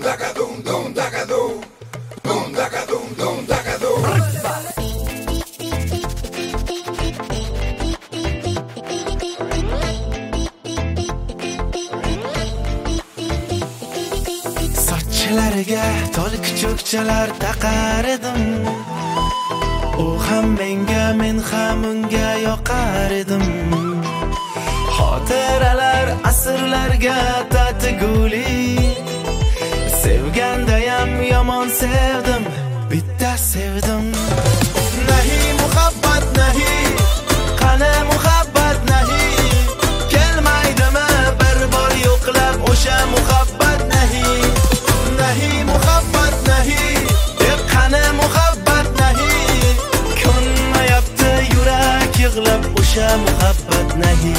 Sochlarga to'liq cho'kchalar taqar edim. U ham menga, men ham unga yoqar edim. Xotiralar asrlarga tatguli. Sevgandayam yomon sevdim, bitta sevdim. Nahi muhabbat nahi, qani muhabbat nahi. Kelmaydimi bir bor yo'qlab o'sha muhabbat nahi. Nahi muhabbat nahi, qani muhabbat nahi. Ko'nmayapti yurak yig'lab o'sha muhabbat nahi.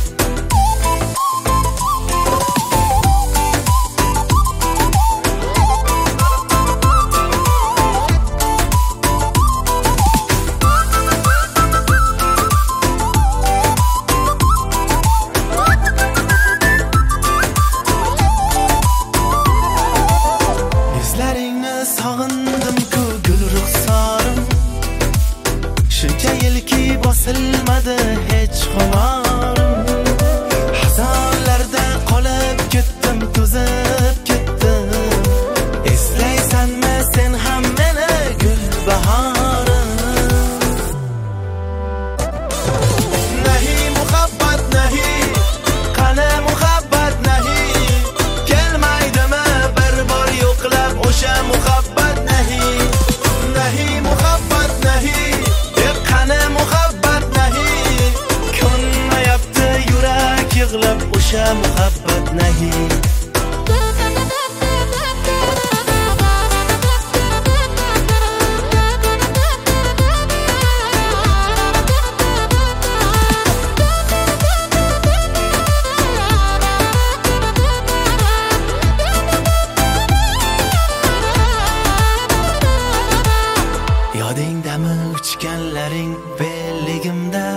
Sog'indim-ku gul ruxsorim. Shuncha yilki bosilmadi hech xumorim. Hazonlarda qolib ketdim, to'zib ketdim. Eslaysanmi sen ham meni gul bahorim? Nahi muhabbat nahi, qani muhabbat nahi. Kelmaydimi bir bor yo'qlab o'sha muhabbat nahi. Nahi muhabbat nahi, qani muhabbat nahi. Ko'nmayapti yurak yig'lab o'sha muhabbat nahi. Yodingdami uchganlaring belligimda?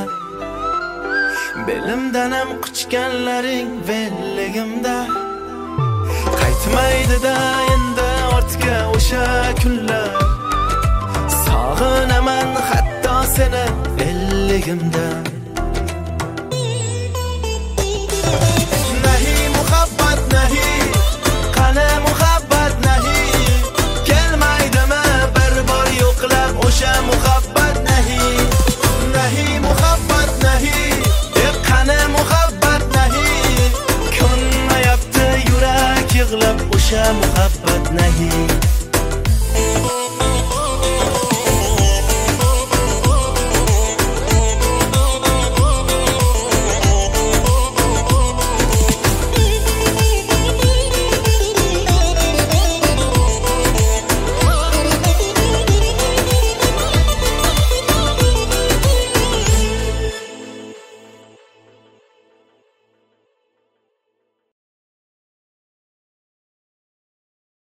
Belimdanam quchganlaring belligimda. Qaytmaydi-da endi ortga o'sha kunlar. Sog'inaman hatto seni belligimda. Nahi muhabbat nahi, qani muhabbat nahi. Kelmaydimi bir bor yo'qlab o'sha muhabbat nahi. Nahi muhabbat nahi, qani muhabbat nahi. Ko'nmayapti yurak yig'lab o'sha muhabbat nahi.